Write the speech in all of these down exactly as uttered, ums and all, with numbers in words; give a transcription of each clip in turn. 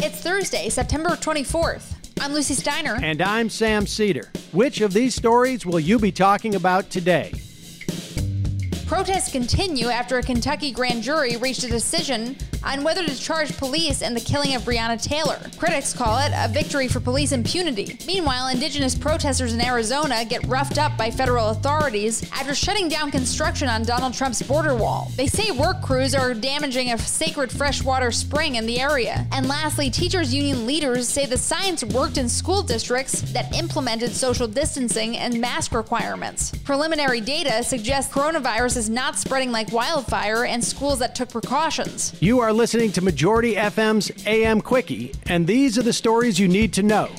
It's Thursday, September twenty-fourth. I'm Lucy Steiner. And I'm Sam Cedar. Which of these stories will you be talking about today? Protests continue after a Kentucky grand jury reached a decision on whether to charge police in the killing of Breonna Taylor. Critics call it a victory for police impunity. Meanwhile, indigenous protesters in Arizona get roughed up by federal authorities after shutting down construction on Donald Trump's border wall. They say work crews are damaging a sacred freshwater spring in the area. And lastly, teachers union leaders say the science worked in school districts that implemented social distancing and mask requirements. Preliminary data suggests coronavirus is not spreading like wildfire in schools that took precautions. You are listening to Majority F M's A M Quickie, and these are the stories you need to know.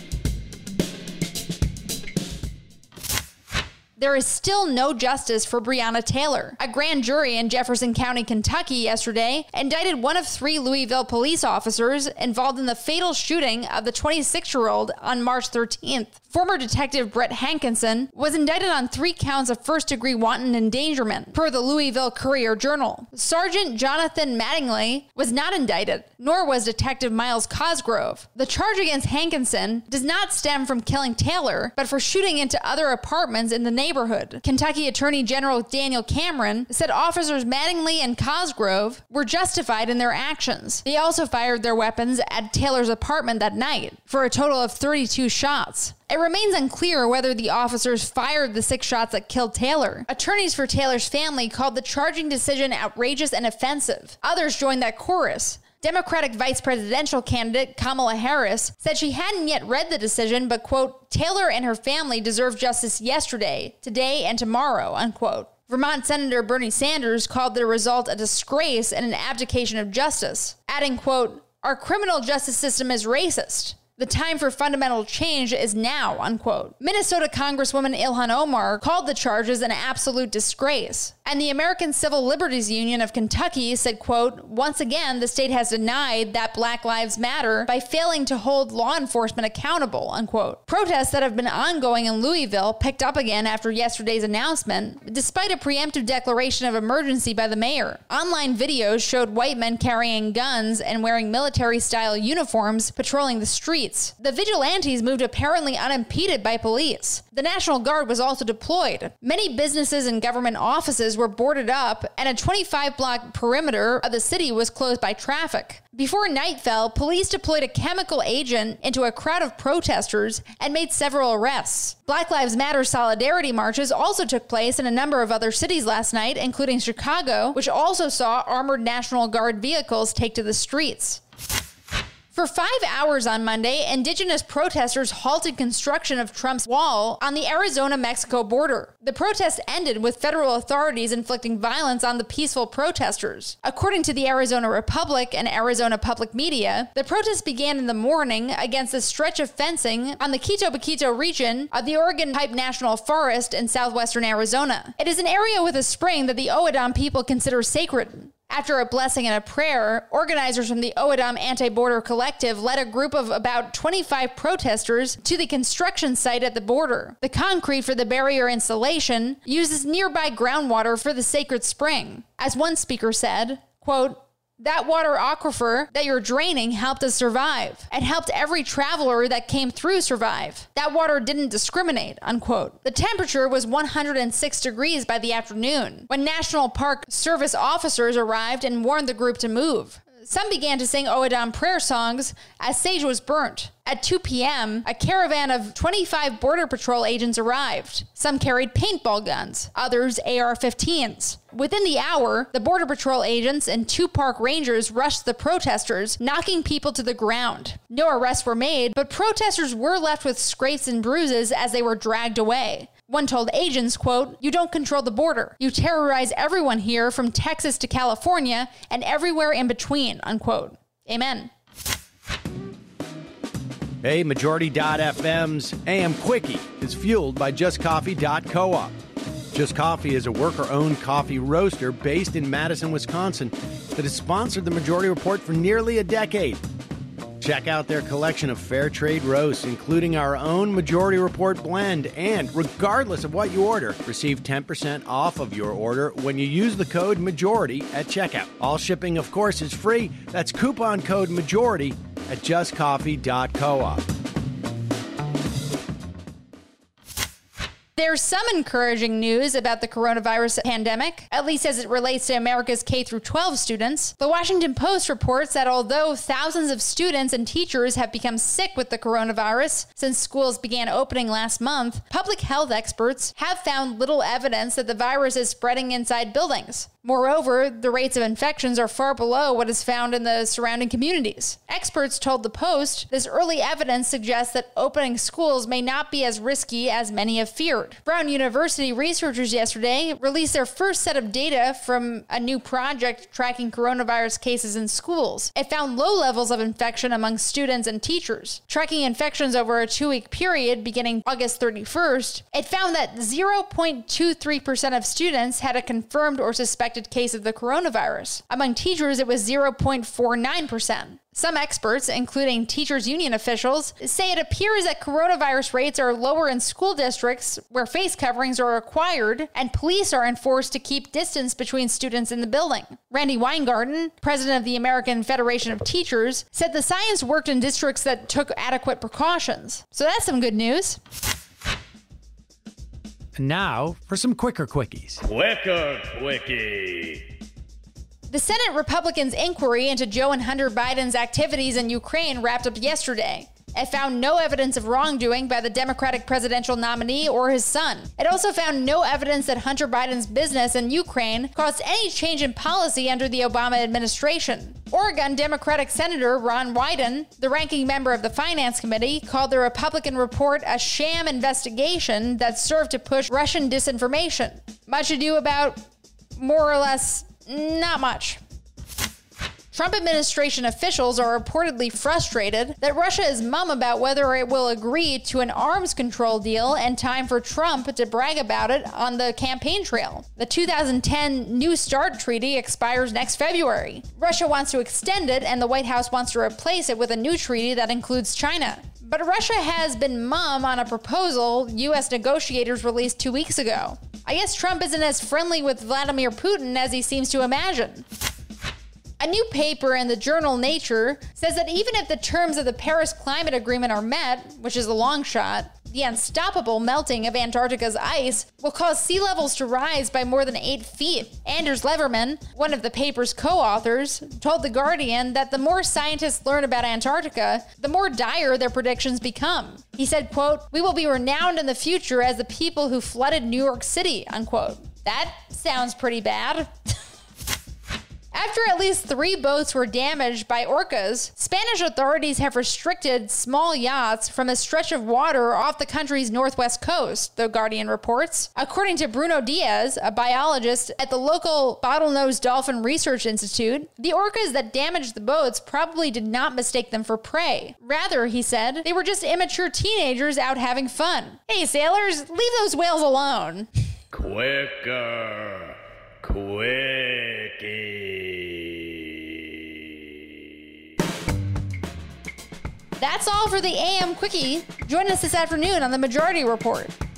There is still no justice for Breonna Taylor. A grand jury in Jefferson County, Kentucky yesterday indicted one of three Louisville police officers involved in the fatal shooting of the twenty-six-year-old on March thirteenth. Former Detective Brett Hankinson was indicted on three counts of first-degree wanton endangerment, per the Louisville Courier-Journal. Sergeant Jonathan Mattingly was not indicted, nor was Detective Miles Cosgrove. The charge against Hankinson does not stem from killing Taylor, but for shooting into other apartments in the neighborhood. Kentucky Attorney General Daniel Cameron said officers Mattingly and Cosgrove were justified in their actions. They also fired their weapons at Taylor's apartment that night, for a total of thirty-two shots. It remains unclear whether the officers fired the six shots that killed Taylor. Attorneys for Taylor's family called the charging decision outrageous and offensive. Others joined that chorus. Democratic vice presidential candidate Kamala Harris said she hadn't yet read the decision, but, quote, Taylor and her family deserve justice yesterday, today, and tomorrow, unquote. Vermont Senator Bernie Sanders called the result a disgrace and an abdication of justice, adding, quote, our criminal justice system is racist. The time for fundamental change is now, unquote. Minnesota Congresswoman Ilhan Omar called the charges an absolute disgrace. And the American Civil Liberties Union of Kentucky said, quote, once again, the state has denied that Black Lives Matter by failing to hold law enforcement accountable, unquote. Protests that have been ongoing in Louisville picked up again after yesterday's announcement, despite a preemptive declaration of emergency by the mayor. Online videos showed white men carrying guns and wearing military-style uniforms patrolling the streets. The vigilantes moved apparently unimpeded by police. The National Guard was also deployed. Many businesses and government offices were boarded up, and a twenty-five block perimeter of the city was closed by traffic. Before night fell, police deployed a chemical agent into a crowd of protesters and made several arrests. Black Lives Matter solidarity marches also took place in a number of other cities last night, including Chicago, which also saw armored National Guard vehicles take to the streets. For five hours on Monday, indigenous protesters halted construction of Trump's wall on the Arizona-Mexico border. The protest ended with federal authorities inflicting violence on the peaceful protesters. According to the Arizona Republic and Arizona Public Media, the protest began in the morning against a stretch of fencing on the Quito Baquito region of the Oregon Pipe National Forest in southwestern Arizona. It is an area with a spring that the O'odham people consider sacred. After a blessing and a prayer, organizers from the O'odham Anti-Border Collective led a group of about twenty-five protesters to the construction site at the border. The concrete for the barrier installation uses nearby groundwater for the sacred spring. As one speaker said, quote, that water aquifer that you're draining helped us survive. It helped every traveler that came through survive. That water didn't discriminate, unquote. The temperature was one hundred six degrees by the afternoon when National Park Service officers arrived and warned the group to move. Some began to sing O'odham prayer songs as sage was burnt. At two p.m., a caravan of twenty-five Border Patrol agents arrived. Some carried paintball guns, others A R fifteens. Within the hour, the Border Patrol agents and two park rangers rushed the protesters, knocking people to the ground. No arrests were made, but protesters were left with scrapes and bruises as they were dragged away. One told agents, quote, you don't control the border. You terrorize everyone here from Texas to California and everywhere in between, unquote. Amen. Hey, Majority dot F M's A M Quickie is fueled by just coffee dot coop. Just Coffee is a worker-owned coffee roaster based in Madison, Wisconsin that has sponsored the Majority Report for nearly a decade. Check out their collection of fair trade roasts, including our own Majority Report blend. And regardless of what you order, receive ten percent off of your order when you use the code MAJORITY at checkout. All shipping, of course, is free. That's coupon code MAJORITY at just coffee dot coop. There's some encouraging news about the coronavirus pandemic, at least as it relates to America's K through twelve students. The Washington Post reports that although thousands of students and teachers have become sick with the coronavirus since schools began opening last month, public health experts have found little evidence that the virus is spreading inside buildings. Moreover, the rates of infections are far below what is found in the surrounding communities. Experts told the Post this early evidence suggests that opening schools may not be as risky as many have feared. Brown University researchers yesterday released their first set of data from a new project tracking coronavirus cases in schools. It found low levels of infection among students and teachers. Tracking infections over a two-week period beginning August thirty-first, it found that zero point two three percent of students had a confirmed or suspected case of the coronavirus. Among teachers, it was zero point four nine percent. Some experts, including teachers' union officials, say it appears that coronavirus rates are lower in school districts where face coverings are required and police are enforced to keep distance between students in the building. Randy Weingarten, president of the American Federation of Teachers, said the science worked in districts that took adequate precautions. So that's some good news. And now for some quicker quickies. Quicker quickie. The Senate Republicans' inquiry into Joe and Hunter Biden's activities in Ukraine wrapped up yesterday. It found no evidence of wrongdoing by the Democratic presidential nominee or his son. It also found no evidence that Hunter Biden's business in Ukraine caused any change in policy under the Obama administration. Oregon Democratic Senator Ron Wyden, the ranking member of the Finance Committee, called the Republican report a sham investigation that served to push Russian disinformation. Much ado about, more or less, not much. Trump administration officials are reportedly frustrated that Russia is mum about whether it will agree to an arms control deal in time for Trump to brag about it on the campaign trail. The two thousand ten New START treaty expires next February. Russia wants to extend it, and the White House wants to replace it with a new treaty that includes China. But Russia has been mum on a proposal U S negotiators released two weeks ago. I guess Trump isn't as friendly with Vladimir Putin as he seems to imagine. A new paper in the journal Nature says that even if the terms of the Paris Climate Agreement are met, which is a long shot, the unstoppable melting of Antarctica's ice will cause sea levels to rise by more than eight feet. Anders Leverman, one of the paper's co-authors, told The Guardian that the more scientists learn about Antarctica, the more dire their predictions become. He said, quote, "We will be renowned in the future as the people who flooded New York City," unquote. That sounds pretty bad. After at least three boats were damaged by orcas, Spanish authorities have restricted small yachts from a stretch of water off the country's northwest coast, The Guardian reports. According to Bruno Diaz, a biologist at the local Bottlenose Dolphin Research Institute, the orcas that damaged the boats probably did not mistake them for prey. Rather, he said, they were just immature teenagers out having fun. Hey, sailors, leave those whales alone. Quicker quickie. That's all for the A M Quickie. Join us this afternoon on the Majority Report.